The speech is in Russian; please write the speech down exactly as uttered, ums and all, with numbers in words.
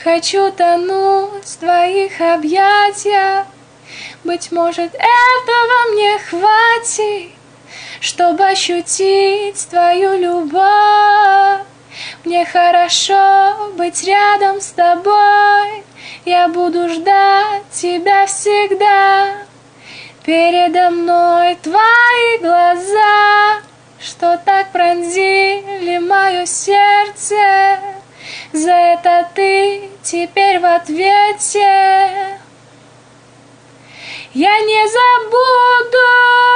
Хочу тонуть в твоих объятиях. Быть может, этого мне хватит, чтобы ощутить твою любовь. Мне хорошо быть рядом с тобой. Я буду ждать тебя всегда. Передо мной твои глаза, что так пронзили мое сердце. За это ты теперь в ответе. Я не забуду